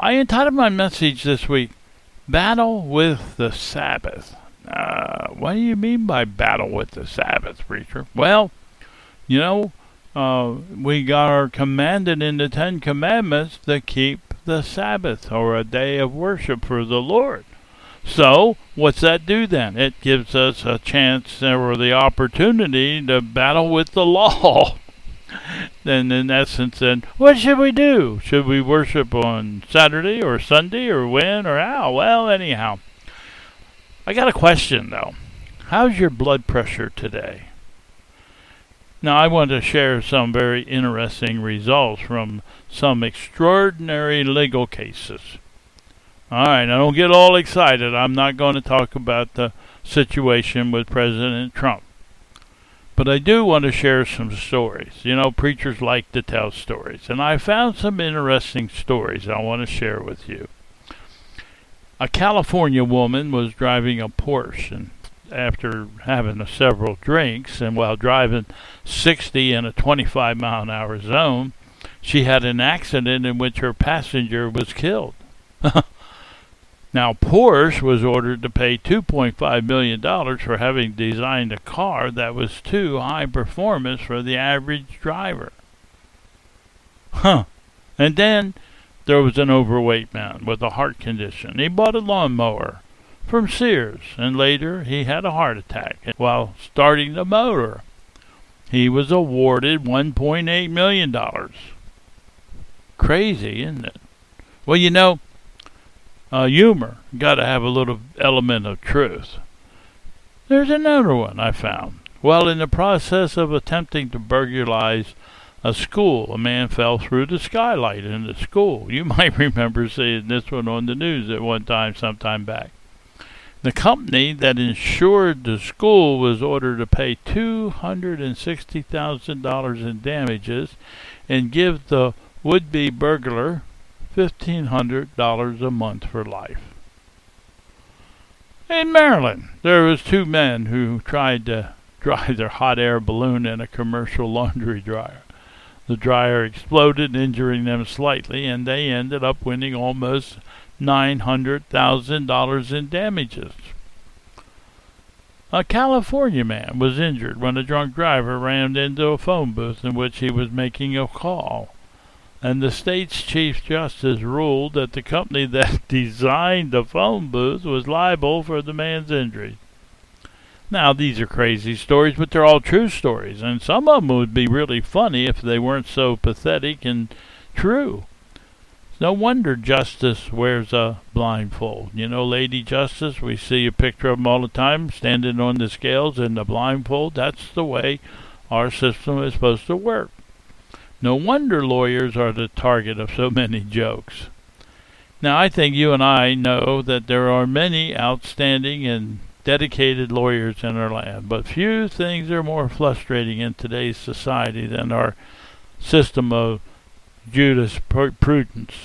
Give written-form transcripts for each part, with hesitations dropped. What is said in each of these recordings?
I entitled my message this week, Battle with the Sabbath. What do you mean by battle with the Sabbath, preacher? Well, you know, we are commanded in the Ten Commandments to keep the Sabbath, or a day of worship for the Lord. So, what's that do then? It gives us a chance or the opportunity to battle with the law. Then, in essence, then, what should we do? Should we worship on Saturday or Sunday or when or how? Well, anyhow, I got a question, though. How's your blood pressure today? Now, I want to share some very interesting results from some extraordinary legal cases. All right, now don't get all excited. I'm not going to talk about the situation with President Trump. But I do want to share some stories. You know, preachers like to tell stories. And I found some interesting stories I want to share with you. A California woman was driving a Porsche, and after having several drinks and while driving 60 in a 25-mile-an-hour zone, she had an accident in which her passenger was killed. Now, Porsche was ordered to pay $2.5 million for having designed a car that was too high performance for the average driver. And then there was an overweight man with a heart condition. He bought a lawnmower from Sears, and later he had a heart attack while starting the motor. He was awarded $1.8 million. Crazy, isn't it? Well, you know, humor got to have a little element of truth. There's another one I found. Well, in the process of attempting to burglarize a school, a man fell through the skylight in the school. You might remember seeing this one on the news at one time, sometime back. The company that insured the school was ordered to pay $260,000 in damages and give the would-be burglar $1,500 a month for life. In Maryland, there was two men who tried to dry their hot air balloon in a commercial laundry dryer. The dryer exploded, injuring them slightly, and they ended up winning almost $900,000 in damages. A California man was injured when a drunk driver rammed into a phone booth in which he was making a call. And the state's Chief Justice ruled that the company that designed the phone booth was liable for the man's injury. Now, these are crazy stories, but they're all true stories, and some of them would be really funny if they weren't so pathetic and true. No wonder Justice wears a blindfold. You know, Lady Justice, we see a picture of them all the time, standing on the scales in the blindfold. That's the way our system is supposed to work. No wonder lawyers are the target of so many jokes. Now, I think you and I know that there are many outstanding and dedicated lawyers in our land, but few things are more frustrating in today's society than our system of jurisprudence.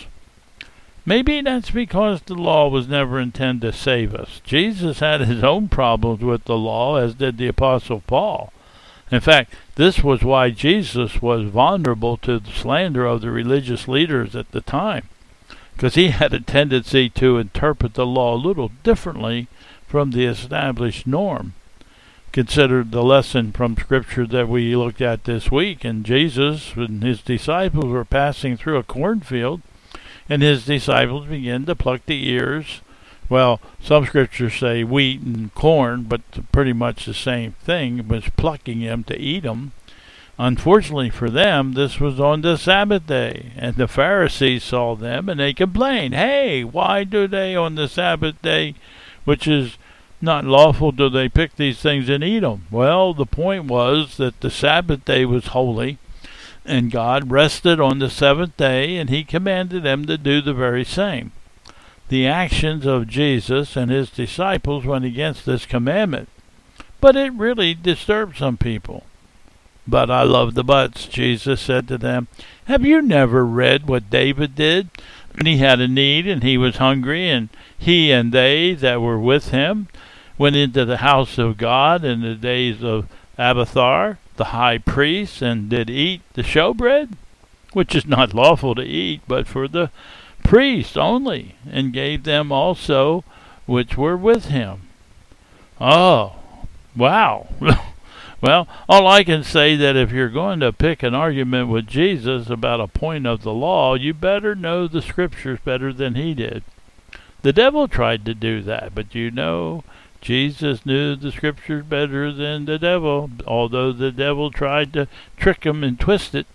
Maybe that's because the law was never intended to save us. Jesus had his own problems with the law, as did the Apostle Paul. In fact, this was why Jesus was vulnerable to the slander of the religious leaders at the time, because he had a tendency to interpret the law a little differently from the established norm. Consider the lesson from Scripture that we looked at this week, and Jesus and his disciples were passing through a cornfield, and his disciples began to pluck the ears. Well, some scriptures say wheat and corn, but pretty much the same thing, was plucking them to eat them. Unfortunately for them, this was on the Sabbath day, and the Pharisees saw them, and they complained, "Hey, why do they on the Sabbath day, which is not lawful, do they pick these things and eat them?" Well, the point was that the Sabbath day was holy, and God rested on the seventh day, and he commanded them to do the very same. The actions of Jesus and his disciples went against this commandment, but it really disturbed some people. "But I love the buts," Jesus said to them. "Have you never read what David did when he had a need and he was hungry, and he and they that were with him went into the house of God in the days of Abiathar, the high priest, and did eat the showbread, which is not lawful to eat, but for the priests only, and gave them also which were with him. Oh, wow. Well, all I can say that if you're going to pick an argument with Jesus about a point of the law, you better know the scriptures better than he did. The devil tried to do that, but Jesus knew the scriptures better than the devil, although the devil tried to trick him and twist it.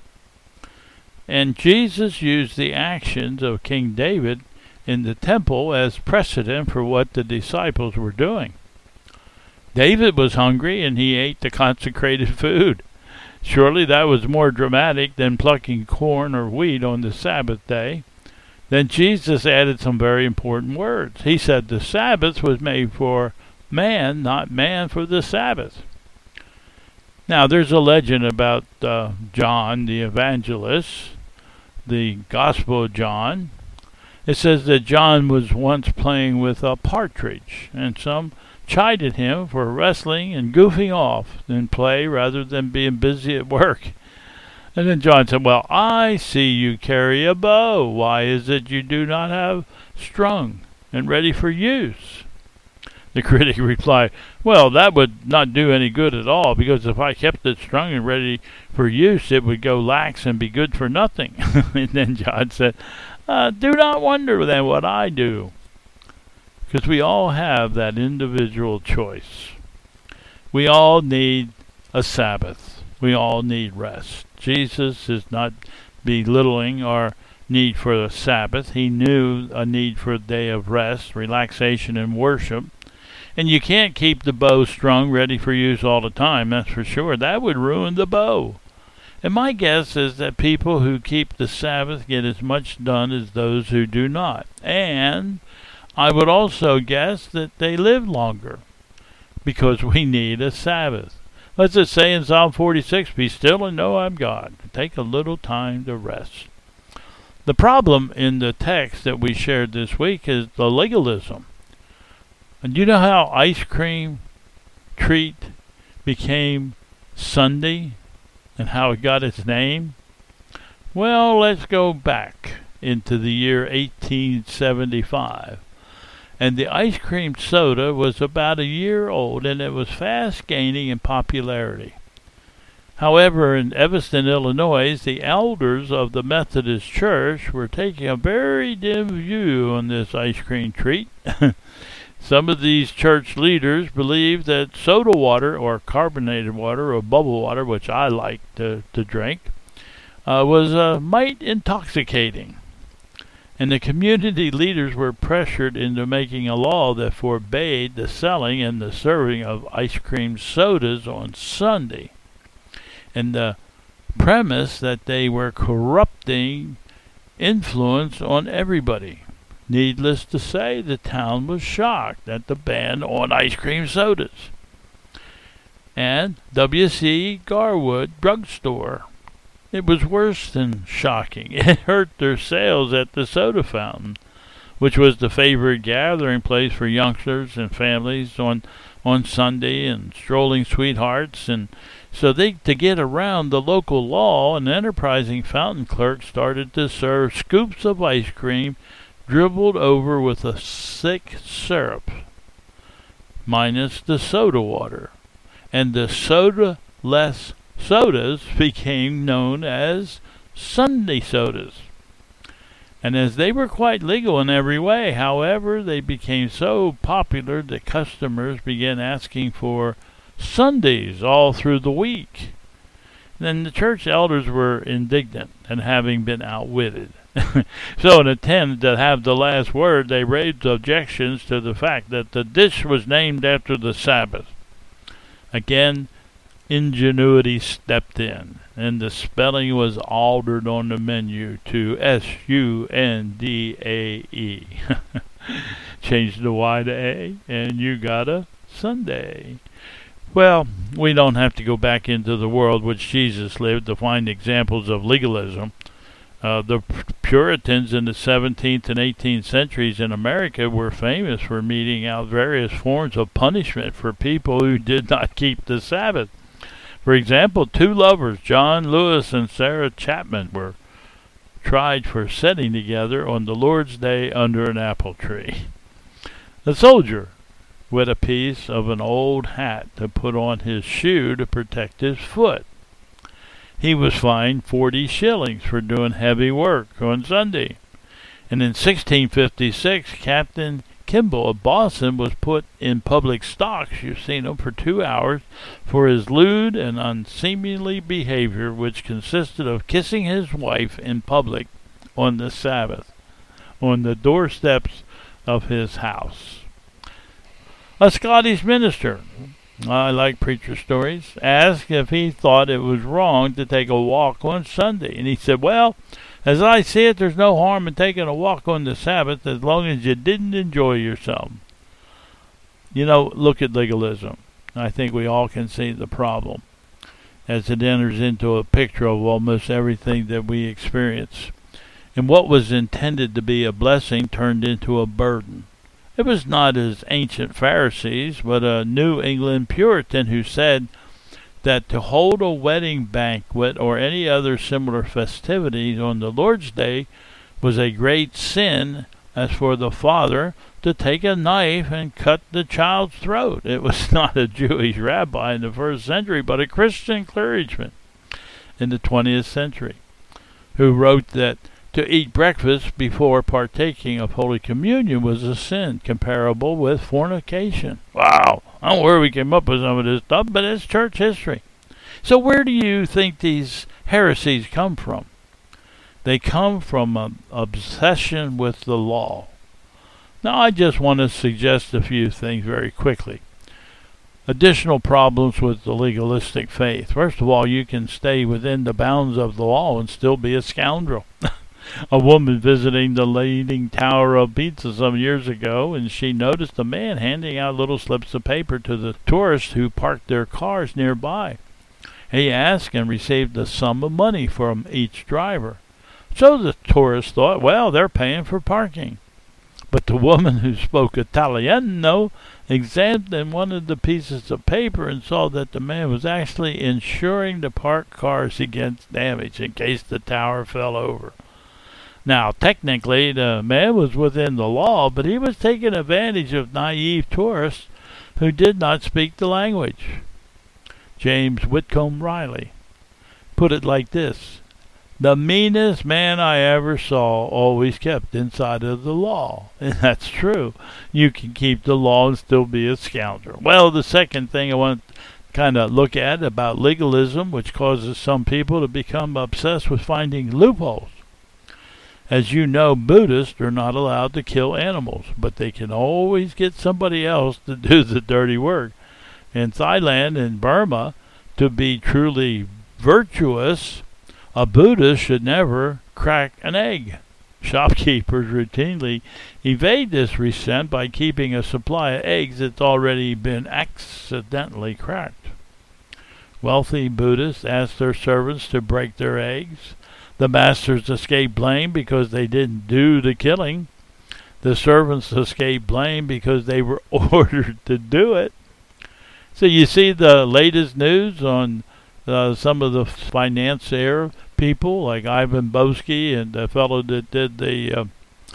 And Jesus used the actions of King David in the temple as precedent for what the disciples were doing. David was hungry, and he ate the consecrated food. Surely that was more dramatic than plucking corn or wheat on the Sabbath day. Then Jesus added some very important words. He said the Sabbath was made for man, not man for the Sabbath. Now, there's a legend about John the Evangelist, the Gospel of John. It says that John was once playing with a partridge, and some chided him for wrestling and goofing off in play rather than being busy at work. And then John said, "Well, I see you carry a bow. Why is it you do not have strung and ready for use?" The critic replied, "Well, that would not do any good at all, because if I kept it strung and ready for use, it would go lax and be good for nothing." And then John said, "Do not wonder then what I do." Because we all have that individual choice. We all need a Sabbath. We all need rest. Jesus is not belittling our need for a Sabbath. He knew a need for a day of rest, relaxation, and worship. And you can't keep the bow strung ready for use all the time, that's for sure. That would ruin the bow. And my guess is that people who keep the Sabbath get as much done as those who do not. And I would also guess that they live longer, because we need a Sabbath. Let's just say in Psalm 46, "Be still and know I'm God." Take a little time to rest. The problem in the text that we shared this week is the legalism. And you know how ice cream treat became Sunday and how it got its name? Well, let's go back into the year 1875. And the ice cream soda was about a year old, and it was fast gaining in popularity. However, in Evanston, Illinois, the elders of the Methodist Church were taking a very dim view on this ice cream treat. Some of these church leaders believed that soda water, or carbonated water, or bubble water, which I like to drink, was might intoxicating. And the community leaders were pressured into making a law that forbade the selling and the serving of ice cream sodas on Sunday. And the premise that they were corrupting influence on everybody. Needless to say, the town was shocked at the ban on ice cream sodas. And W.C. Garwood Drugstore, it was worse than shocking. It hurt their sales at the soda fountain, which was the favorite gathering place for youngsters and families on Sunday, and strolling sweethearts. And so to get around the local law, an enterprising fountain clerk started to serve scoops of ice cream dribbled over with a thick syrup, minus the soda water. And the soda-less sodas became known as Sunday sodas. And as they were quite legal in every way, however, they became so popular that customers began asking for Sundays all through the week. Then the church elders were indignant and having been outwitted. So in an attempt to have the last word, they raised objections to the fact that the dish was named after the Sabbath. Again, ingenuity stepped in, and the spelling was altered on the menu to Sundae. Change the Y to A, and you got a Sunday. Well, we don't have to go back into the world which Jesus lived to find examples of legalism. The Puritans in the 17th and 18th centuries in America were famous for meting out various forms of punishment for people who did not keep the Sabbath. For example, two lovers, John Lewis and Sarah Chapman, were tried for sitting together on the Lord's Day under an apple tree. A soldier with a piece of an old hat to put on his shoe to protect his foot. He was fined 40 shillings for doing heavy work on Sunday. And in 1656, Captain Kimball of Boston was put in public stocks, you've seen him, for 2 hours for his lewd and unseemly behavior, which consisted of kissing his wife in public on the Sabbath, on the doorsteps of his house. A Scottish minister, I like preacher stories, asked if he thought it was wrong to take a walk on Sunday. And he said, well, as I see it, there's no harm in taking a walk on the Sabbath as long as you didn't enjoy yourself. You know, look at legalism. I think we all can see the problem as it enters into a picture of almost everything that we experience. And what was intended to be a blessing turned into a burden. It was not as ancient Pharisees, but a New England Puritan who said that to hold a wedding banquet or any other similar festivities on the Lord's Day was a great sin, as for the father to take a knife and cut the child's throat. It was not a Jewish rabbi in the first century, but a Christian clergyman in the 20th century, who wrote that to eat breakfast before partaking of Holy Communion was a sin comparable with fornication. Wow! I don't know where we came up with some of this stuff, but it's church history. So where do you think these heresies come from? They come from an obsession with the law. Now I just want to suggest a few things very quickly. Additional problems with the legalistic faith. First of all, you can stay within the bounds of the law and still be a scoundrel. A woman visiting the Leaning Tower of Pisa some years ago, and she noticed a man handing out little slips of paper to the tourists who parked their cars nearby. He asked and received a sum of money from each driver. So the tourists thought, well, they're paying for parking. But the woman who spoke Italiano examined one of the pieces of paper and saw that the man was actually insuring the parked cars against damage in case the tower fell over. Now, technically, the man was within the law, but he was taking advantage of naive tourists who did not speak the language. James Whitcomb Riley put it like this: the meanest man I ever saw always kept inside of the law. And that's true. You can keep the law and still be a scoundrel. Well, the second thing I want to kind of look at about legalism, which causes some people to become obsessed with finding loopholes. As you know, Buddhists are not allowed to kill animals, but they can always get somebody else to do the dirty work. In Thailand and Burma, to be truly virtuous, a Buddhist should never crack an egg. Shopkeepers routinely evade this resent by keeping a supply of eggs that's already been accidentally cracked. Wealthy Buddhists ask their servants to break their eggs. The masters escape blame because they didn't do the killing. The servants escape blame because they were ordered to do it. So you see the latest news on some of the financier people like Ivan Boesky and the fellow that did the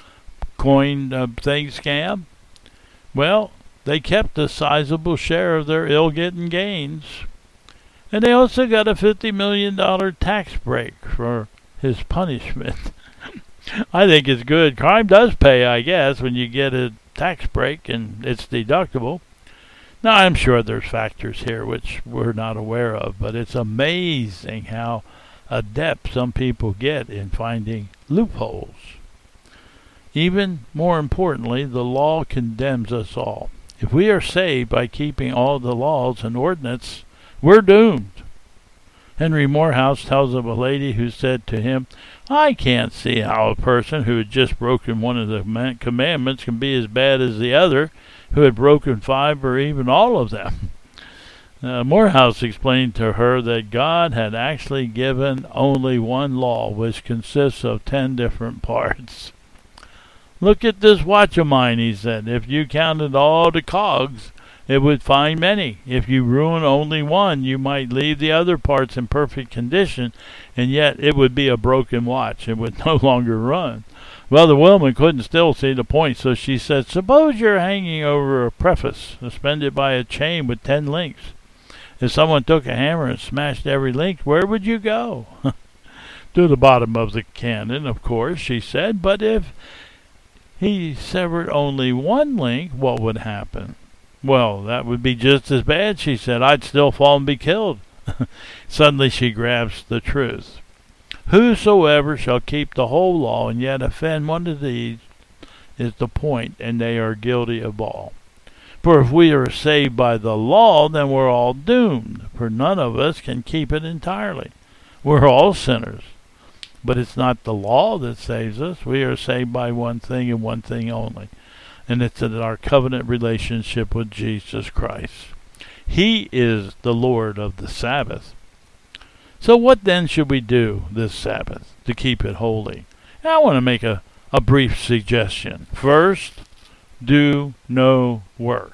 coin thing scam. Well, they kept a sizable share of their ill-getting gains. And they also got a $50 million tax break for his punishment. I think it's good. Crime does pay, I guess, when you get a tax break and it's deductible. Now, I'm sure there's factors here which we're not aware of, but it's amazing how adept some people get in finding loopholes. Even more importantly, the law condemns us all. If we are saved by keeping all the laws and ordinances, we're doomed. Henry Morehouse tells of a lady who said to him, I can't see how a person who had just broken one of the commandments can be as bad as the other who had broken 5 or even all of them. Morehouse explained to her that God had actually given only one law, which consists of 10 different parts. Look at this watch of mine, he said. If you counted all the cogs it would find many. If you ruin only one, you might leave the other parts in perfect condition, and yet it would be a broken watch. It would no longer run. Well, the woman couldn't still see the point, so she said, suppose you're hanging over a preface, suspended by a chain with 10 links. If someone took a hammer and smashed every link, where would you go? To the bottom of the cannon, of course, she said, but if he severed only one link, what would happen? Well, that would be just as bad, she said. I'd still fall and be killed. Suddenly she grasps the truth. Whosoever shall keep the whole law and yet offend one of these is the point, and they are guilty of all. For if we are saved by the law, then we're all doomed, for none of us can keep it entirely. We're all sinners. But it's not the law that saves us. We are saved by one thing and one thing only, and it's in our covenant relationship with Jesus Christ. He is the Lord of the Sabbath. So what then should we do this Sabbath to keep it holy? And I want to make a brief suggestion. First, do no work.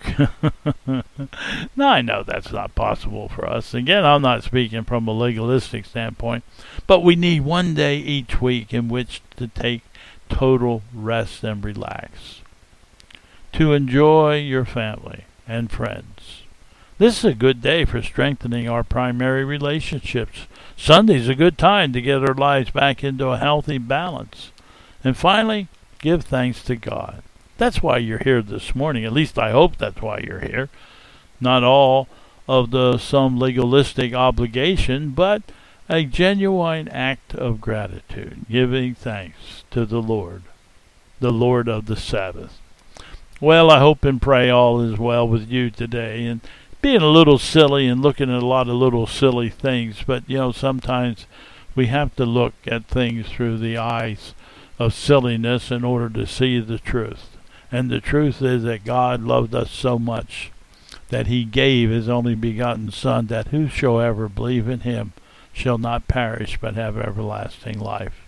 Now, I know that's not possible for us. Again, I'm not speaking from a legalistic standpoint, but we need one day each week in which to take total rest and relax, to enjoy your family and friends. This is a good day for strengthening our primary relationships. Sunday's a good time to get our lives back into a healthy balance. And finally, give thanks to God. That's why you're here this morning. At least I hope that's why you're here. Not all of some legalistic obligation, but a genuine act of gratitude, giving thanks to the Lord of the Sabbath. Well, I hope and pray all is well with you today, and being a little silly and looking at a lot of little silly things, but sometimes we have to look at things through the eyes of silliness in order to see the truth. And the truth is that God loved us so much that he gave his only begotten Son, that whosoever believe in him shall not perish but have everlasting life.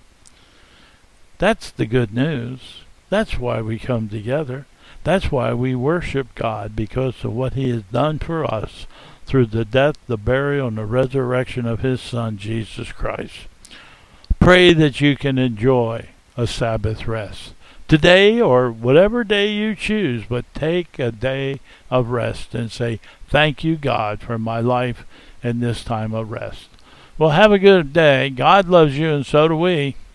That's the good news. That's why we come together. That's why we worship God, because of what he has done for us through the death, the burial, and the resurrection of his Son, Jesus Christ. Pray that you can enjoy a Sabbath rest today or whatever day you choose, but take a day of rest and say, thank you, God, for my life and this time of rest. Well, have a good day. God loves you, and so do we.